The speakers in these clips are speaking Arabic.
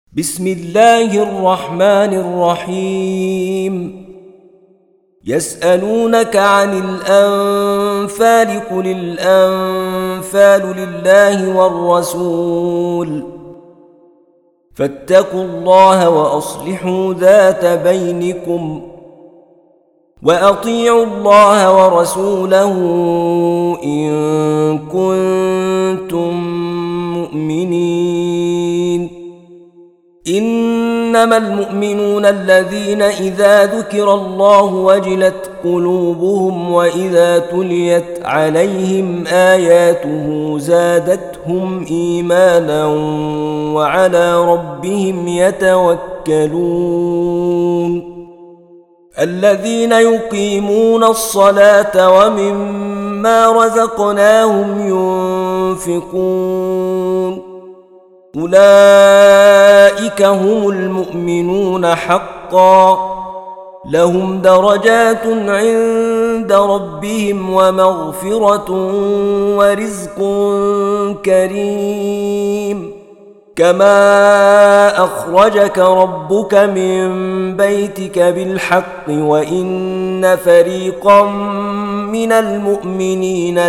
بسم الله الرحمن الرحيم. يسألونك عن الأنفال قل الأنفال لله والرسول فاتقوا الله وأصلحوا ذات بينكم وأطيعوا الله ورسوله إن كنتم مؤمنين. إنما المؤمنون الذين إذا ذكر الله وجلت قلوبهم وإذا تليت عليهم آياته زادتهم إيمانا وعلى ربهم يتوكلون. الذين يقيمون الصلاة ومما رزقناهم ينفقون أولئك هم المؤمنون حقا لهم درجات عند ربهم ومغفرة ورزق كريم. كما أخرجك ربك من بيتك بالحق وإن فريقا من المؤمنين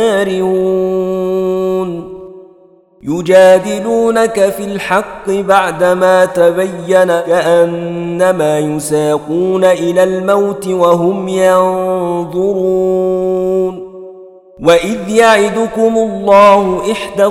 لكارهون يجادلونك في الحق بعدما تبين كأنما يساقون إلى الموت وهم ينظرون. وإذ يعدكم الله إحدى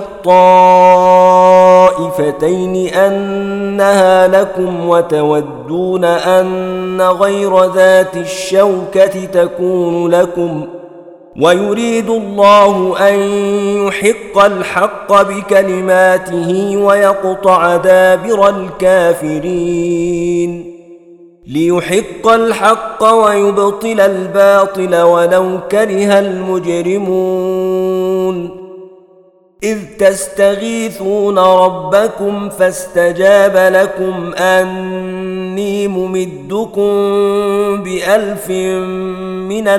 الطائفتين أنها لكم وتودون أن غير ذات الشوكة تكون لكم ويريد الله أن يحق الحق بكلماته ويقطع دابر الكافرين ليحق الحق ويبطل الباطل ولو كره المجرمون. إذ تستغيثون ربكم فاستجاب لكم أني ممدكم ب1000 من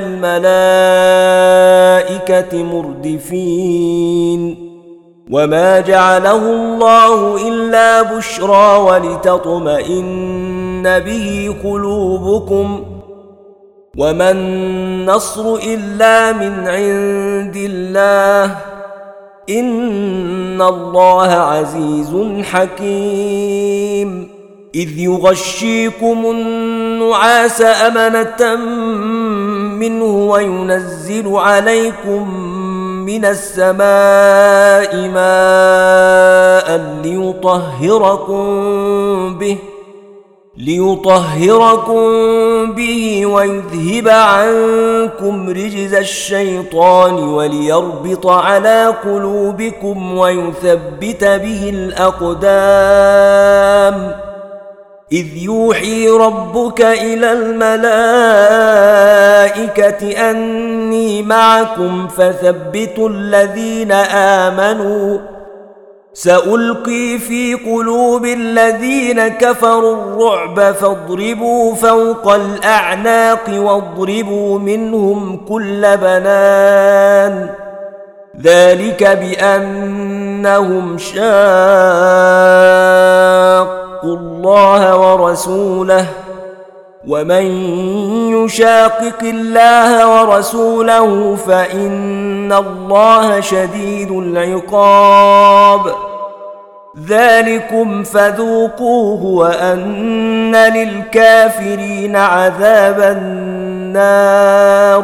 الملائكة مردفين. وما جعله الله إلا بشرى ولتطمئن به قلوبكم وما النصر إلا من عند الله إن الله عزيز حكيم. إذ يغشيكم النعاس أمنة منه وينزل عليكم من السماء ماء ليطهركم به ويذهب عنكم رجز الشيطان وليربط على قلوبكم ويثبت به الأقدام. إذ يوحي ربك إلى الملائكة أني معكم فثبتوا الذين آمنوا سألقي في قلوب الذين كفروا الرعب فاضربوا فوق الأعناق واضربوا منهم كل بنان ذلك بأنهم شاقوا الله ورسوله ومن يشاقق الله ورسوله فإن الله شديد العقاب. ذلكم فذوقوه وأن للكافرين عذاب النار.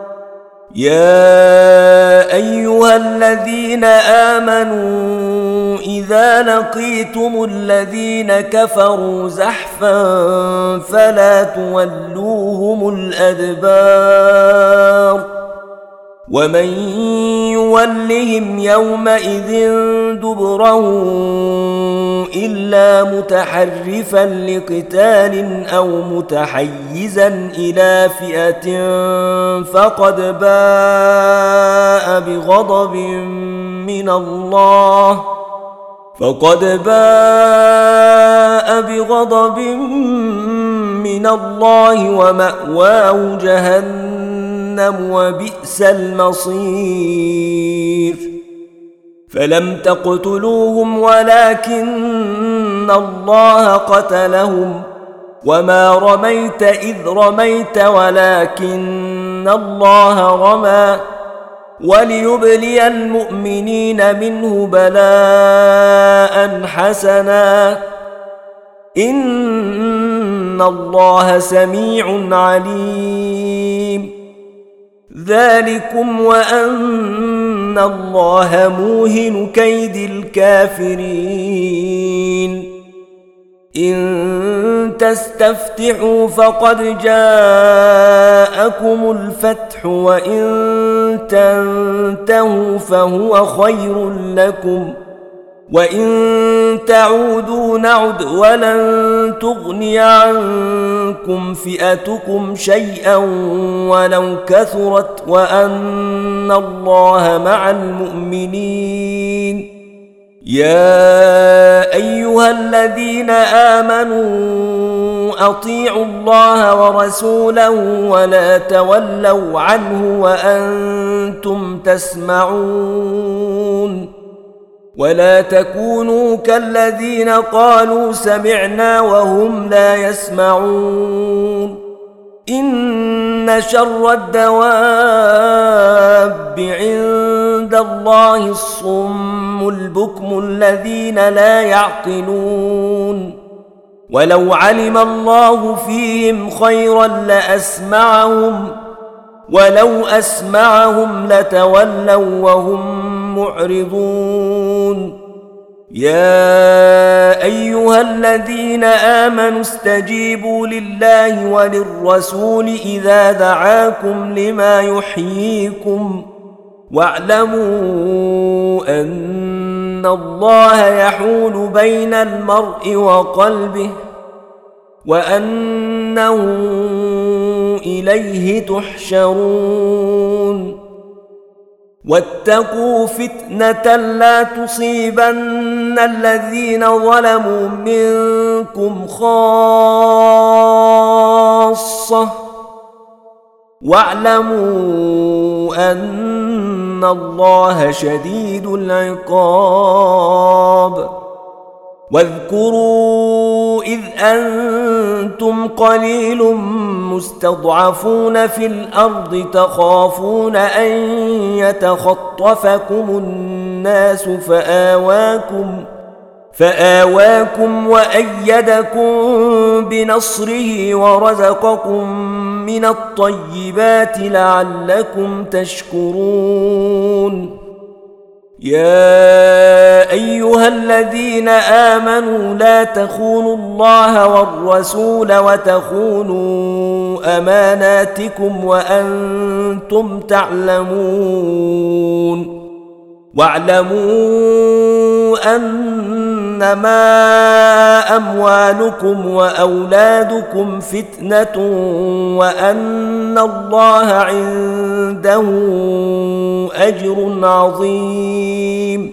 يا أيها الذين آمنوا إذا لقيتم الذين كفروا زحفا فلا تولوهم الأدبار ومن يولهم يومئذ دبره إلا متحرفا لقتال أو متحيزا إلى فئة فقد باء بغضب من الله ومأواه جهنم وبئس المصير. فلم تقتلوهم ولكن الله قتلهم وما رميت إذ رميت ولكن الله رمى وليبلي المؤمنين منه بلاء حسنا إن الله سميع عليم ذلكم وأن الله موهن كيد الكافرين إن تستفتحوا فقد جاءكم الفتح وإن تنتهوا فهو خير لكم وإن تعودوا نعد ولن تغني عنكم فئتكم شيئا ولو كثرت وأن الله مع المؤمنين يا أيها الذين آمنوا أطيعوا الله ورسوله ولا تولوا عنه وأنتم تسمعون ولا تكونوا كالذين قالوا سمعنا وهم لا يسمعون إن شر الدواب عند الله الصم البكم الذين لا يعقلون ولو علم الله فيهم خيرا لأسمعهم ولو أسمعهم لتولوا وهم معرضون يا أيها الذين آمنوا استجيبوا لله وللرسول إذا دعاكم لما يحييكم واعلموا أن الله يحول بين المرء وقلبه وأنه إليه تحشرون واتقوا فتنة لا تصيبن الذين ظلموا منكم خاصة واعلموا أن الله شديد العقاب واذكروا إذ أنتم قليل مستضعفون في الأرض تخافون أن يتخطفكم الناس فآواكم وأيدكم بنصره ورزقكم من الطيبات لعلكم تشكرون يا أيها الذين آمنوا لا تخونوا الله والرسول وتخونوا أماناتكم وأنتم تعلمون واعلموا أنما أموالكم وأولادكم فتنة وأن الله عنده أجر عظيم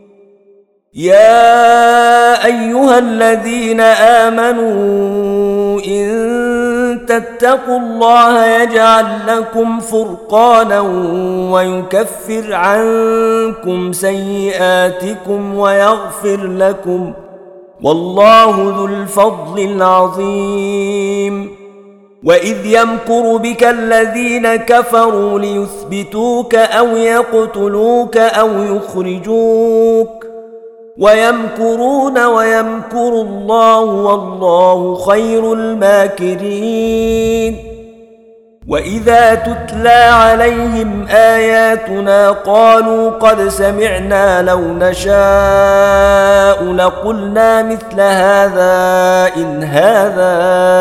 يا أيها الذين آمنوا إن تتقوا الله يجعل لكم فرقانا ويكفر عنكم سيئاتكم ويغفر لكم والله ذو الفضل العظيم وإذ يمكر بك الذين كفروا ليثبتوك أو يقتلوك أو يخرجوك ويمكرون ويمكر الله والله خير الماكرين وإذا تتلى عليهم آياتنا قالوا قد سمعنا لو نشاء لقلنا مثل هذا إن هذا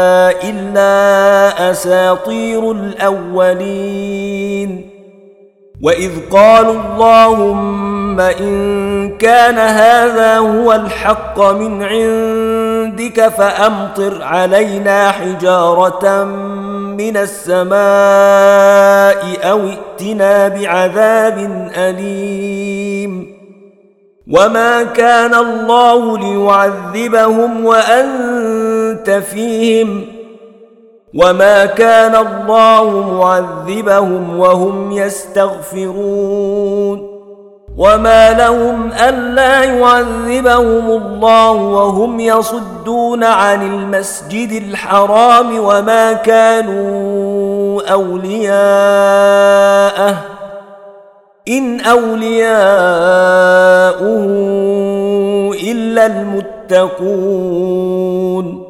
إلا أساطير الأولين وإذ قالوا اللهم إن كان هذا هو الحق من عندك فأمطر علينا حجارة من السماء أو ائتنا بعذاب أليم وما كان الله ليعذبهم وأنت فيهم وما كان الله معذبهم وهم يستغفرون وما لهم ألا يعذبهم الله وهم يصدون عن المسجد الحرام وما كانوا أولياءه إن أولياؤه إلا المتقون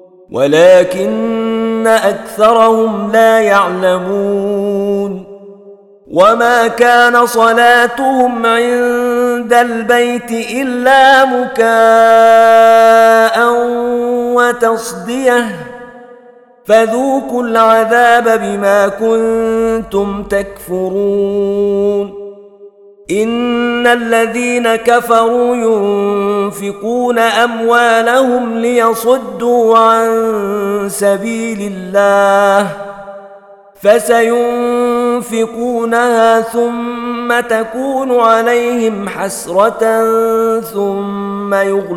ولكن أكثرهم لا يعلمون وما كان صلاتهم عند البيت إلا مكاء وتصدية فذوقوا العذاب بما كنتم تكفرون إن الذين كفروا ينفقون أموالهم ليصدوا عن سبيل الله فسينفقونها ثم تكون عليهم حسرة ثم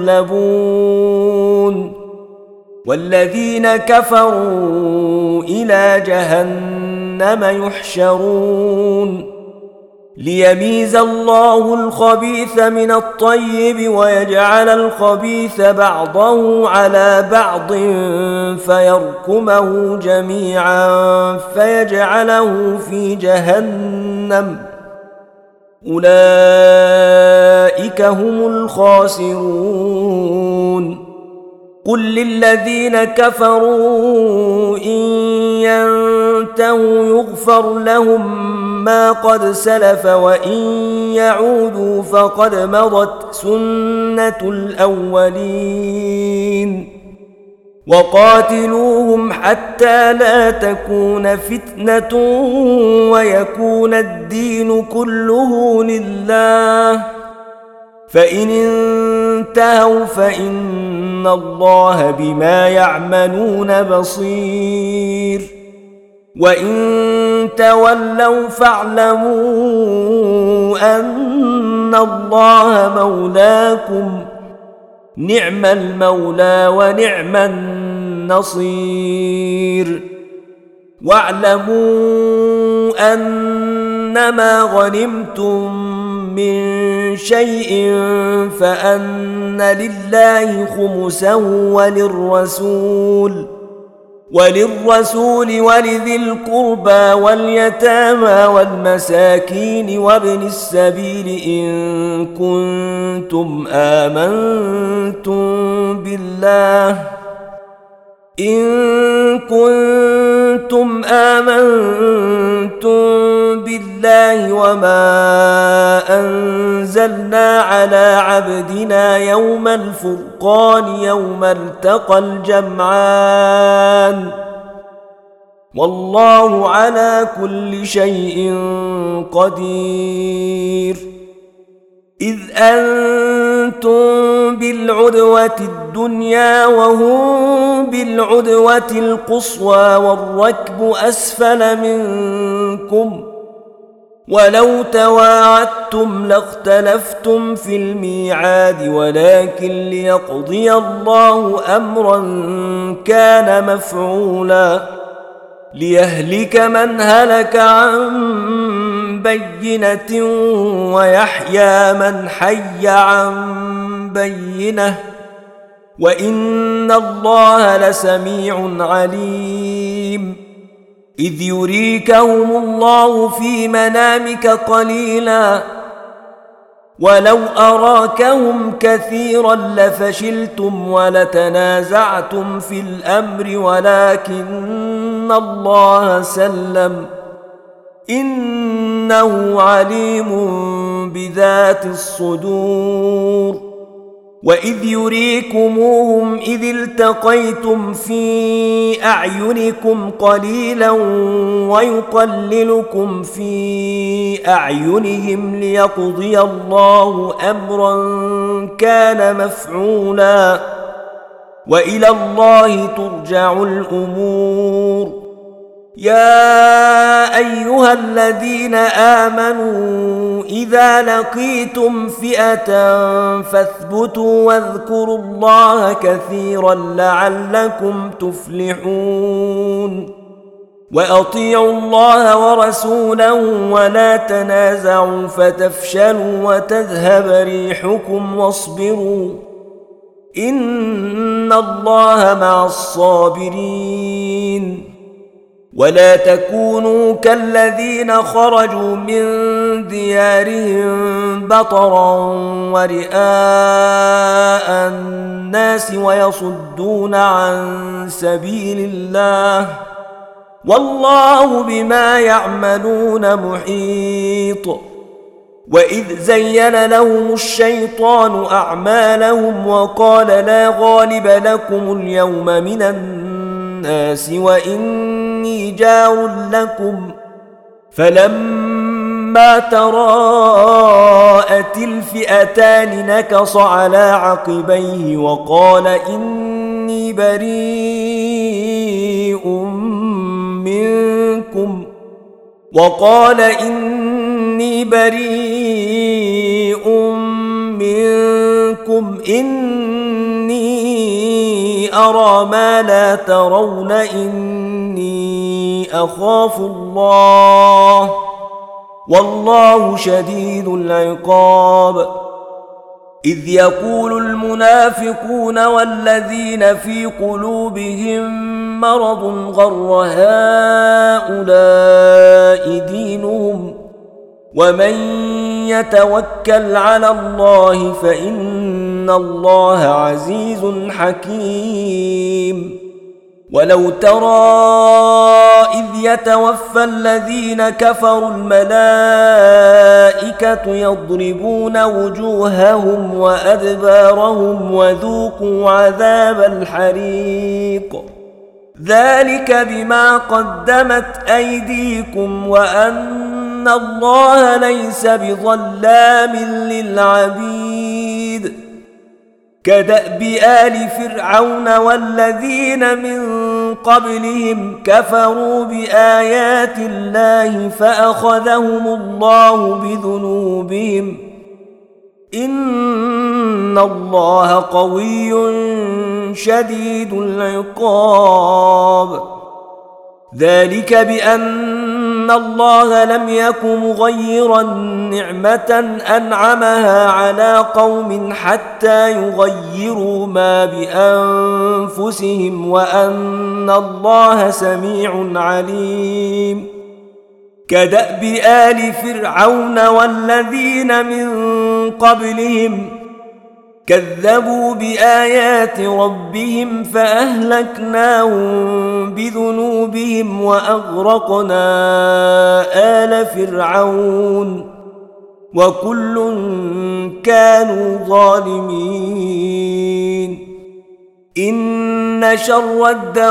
يغلبون والذين كفروا إلى جهنم يحشرون ليميز الله الخبيث من الطيب ويجعل الخبيث بعضه على بعض فيركمه جميعا فيجعله في جهنم أولئك هم الخاسرون قل للذين كفروا إن ينتهوا يغفر لهم ما قد سلف وإن يعودوا فقد مضت سنة الأولين وقاتلوهم حتى لا تكون فتنة ويكون الدين كله لله فإن انتهوا فإن الله بما يعملون بصير وإن تولوا فاعلموا أن الله مولاكم نعم المولى ونعم النصير واعلموا أنما غنمتم من شيء فأن لله خمسه وللرسول ولذي القربى واليتامى والمساكين وابن السبيل إن كنتم آمنتم بالله وما أنزلنا على عبدنا يوم الفرقان يوم التقى الجمعان والله على كل شيء قدير إذ أنتم بالعدوة الدنيا وهم بالعدوة القصوى والركب أسفل منكم ولو تواعدتم لاختلفتم في الميعاد ولكن ليقضي الله أمرا كان مفعولا ليهلك من هلك عن بينة ويحيى من حي عن بينة وإن الله لسميع عليم إذ يريكهم الله في منامك قليلا ولو أراكهم كثيرا لفشلتم ولتنازعتم في الأمر ولكن الله سلم إنه عليم بذات الصدور وإذ يريكموهم إذ التقيتم في أعينكم قليلا ويقللكم في أعينهم ليقضي الله أمرا كان مفعولا وإلى الله ترجع الأمور يا أيها الذين آمنوا إذا لقيتم فئة فاثبتوا واذكروا الله كثيرا لعلكم تفلحون وأطيعوا الله ورسوله ولا تنازعوا فتفشلوا وتذهب ريحكم واصبروا إن الله مع الصابرين. ولا تكونوا كالذين خرجوا من ديارهم بطرا ورئاء الناس ويصدون عن سبيل الله والله بما يعملون محيط. وإذ زين لهم الشيطان أعمالهم وقال لا غالب لكم اليوم من الناس وإني جار لكم فلما تراءت الفئتان نكص على عقبيه وقال إني بريء منكم إني أرى ما لا ترون إني أخاف الله والله شديد العقاب. إذ يقول المنافقون والذين في قلوبهم مرض غر هؤلاء دينهم ومن يتوكل على الله فإن الله عزيز حكيم. ولو ترى إذ يتوفى الذين كفروا الملائكة يضربون وجوههم وأدبارهم وذوقوا عذاب الحريق ذلك بما قدمت أيديكم وأن الله ليس بظلام للعبيد. كدأب آل فرعون والذين من قبلهم كفروا بآيات الله فأخذهم الله بذنوبهم إن الله قوي شديد العقاب. ذلك بأن الله لم يك مغيرا نعمة أنعمها على قوم حتى يغيروا ما بأنفسهم وأن الله سميع عليم. كدأب آل فرعون والذين من قبلهم كذبوا بآيات ربهم فأهلكناهم بذنوبهم وأغرقنا آل فرعون وكل كانوا ظالمين. إن شر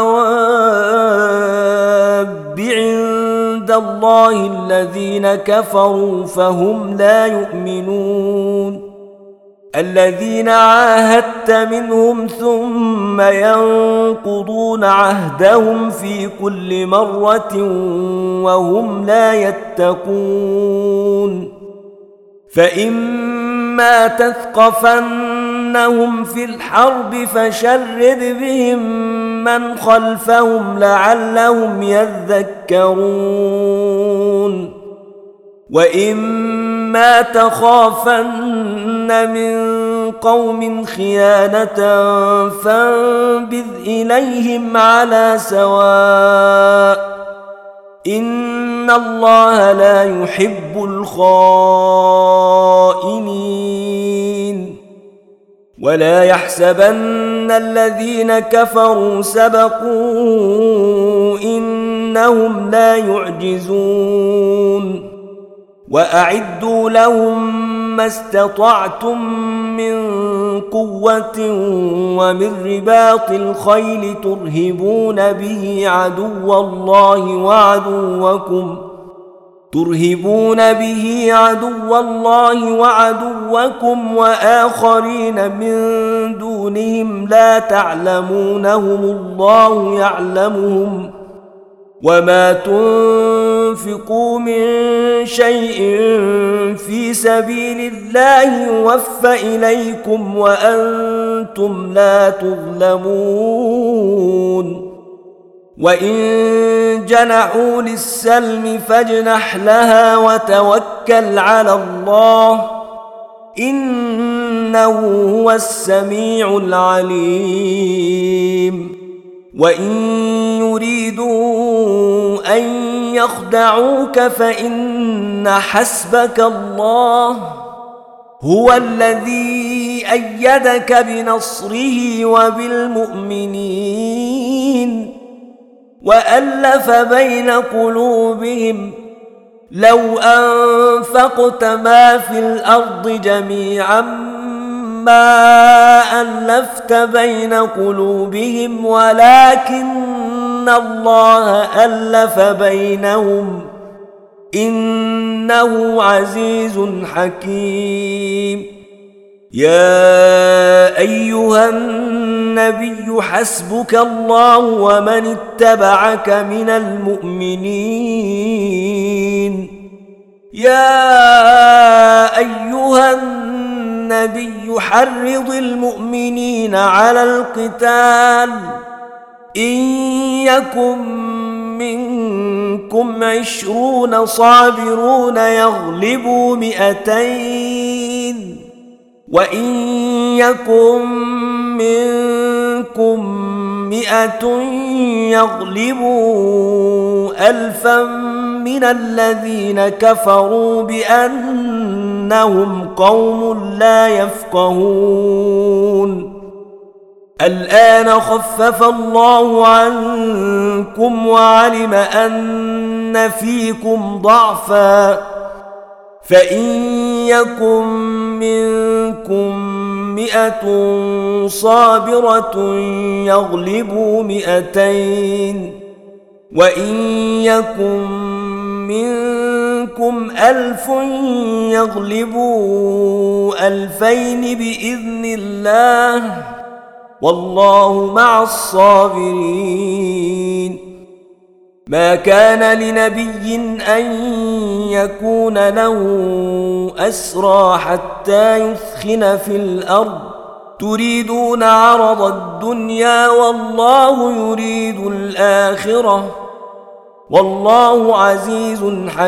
الدواب عند الله الذين كفروا فهم لا يؤمنون. الذين عاهدت منهم ثم ينقضون عهدهم في كل مرة وهم لا يتقون. فإما تثقفنهم في الحرب فشرد بهم من خلفهم لعلهم يذكرون. وإما تخافن من قوم خيانة فانبذ إليهم على سواء إن الله لا يحب الخائنين. ولا يحسبن الذين كفروا سبقوا إنهم لا يعجزون. وأعدوا لهم ما استطعتم من قوة ومن رباط الخيل ترهبون به عدو الله وعدوكم وآخرين من دونهم لا تعلمونهم الله يعلمهم. وما تنفقوا من شيء في سبيل الله يوفى إليكم وأنتم لا تظلمون. وإن جنحوا للسلم فاجنح لها وتوكل على الله إنه هو السميع العليم وإن يريدوا أن يخدعوك فإن حسبك الله هو الذي أيدك بنصره وبالمؤمنين وألف بين قلوبهم لو أنفقت ما في الأرض جميعا ما ألفت بين قلوبهم ولكن الله ألف بينهم إنه عزيز حكيم يا أيها النبي حسبك الله ومن اتبعك من المؤمنين يا أيها النبي حرض المؤمنين على القتال إن يكن منكم 20 صابرون يغلبوا 200 وإن يكن منكم 100 يغلبوا 1000 من الذين كفروا بأنهم قوم لا يفقهون الآن خفف الله عنكم وعلم أن فيكم ضعفا فإن يكن منكم 100 صابرة يغلبوا 200 وإن يكن منكم 1000 يغلبوا 2000 بإذن الله والله مع الصابرين ما كان لنبي أن يكون له أسرى حتى يثخن في الأرض تريدون عرض الدنيا والله يريد الآخرة والله عزيز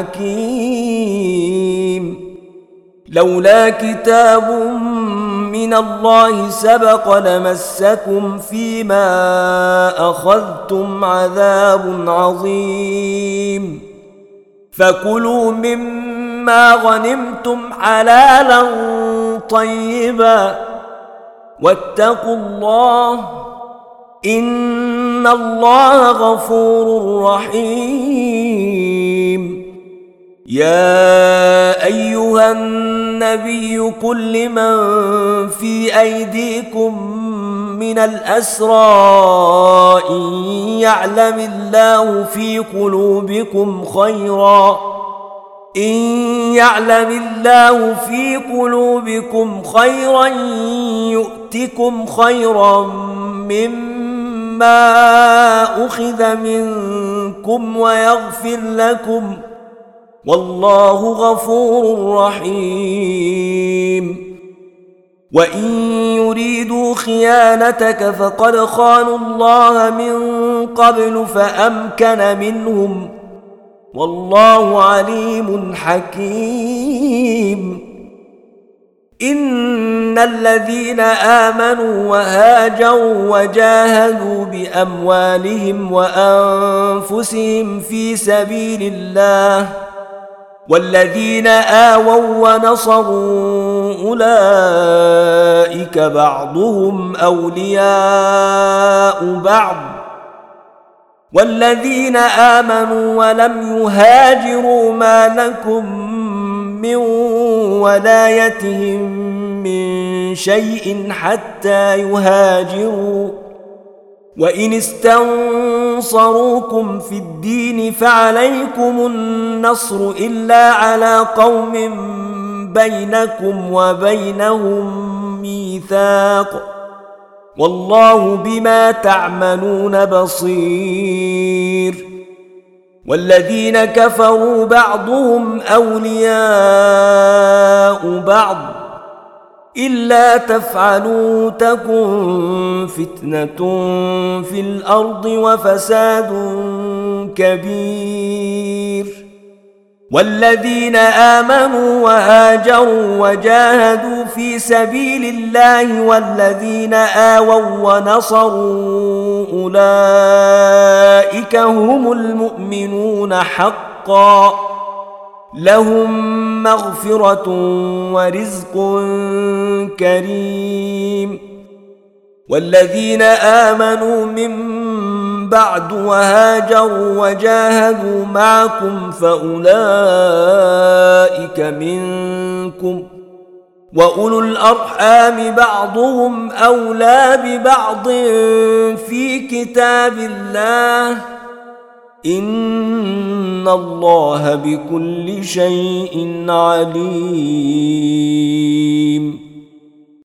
حكيم لولا كتاب من الله سبق لمسكم فيما أخذتم عذاب عظيم فكلوا مما غنمتم حلالا طيبا واتقوا الله إن الله غفور رحيم يا أيها النبي قل لمن في أيديكم من الأسرى إن يعلم الله في قلوبكم خيرا يؤتكم خيرا مما أخذ منكم ويغفر لكم والله غفور رحيم وإن يريدوا خيانتك فقد خانوا الله من قبل فأمكن منهم والله عليم حكيم إن الذين آمنوا وهاجروا وجاهدوا بأموالهم وأنفسهم في سبيل الله والذين آووا ونصروا أولئك بعضهم أولياء بعض والذين آمنوا ولم يهاجروا ما لكم من ولايتهم من شيء حتى يهاجروا وإن استنصروكم في الدين فعليكم النصر إلا على قوم بينكم وبينهم ميثاق والله بما تعملون بصير والذين كفروا بعضهم أولياء بعض إلا تفعلوا تكن فتنة في الأرض وفساد كبير. والذين آمنوا وهاجروا وجاهدوا في سبيل الله والذين آووا ونصروا أولئك هم المؤمنون حقا، لهم مغفرة ورزق كريم. والذين آمنوا من بعد وهاجروا وجاهدوا معكم فأولئك منكم، وأولو الأرحام بعضهم أولى ببعض في كتاب الله، إن الله بكل شيء عليم.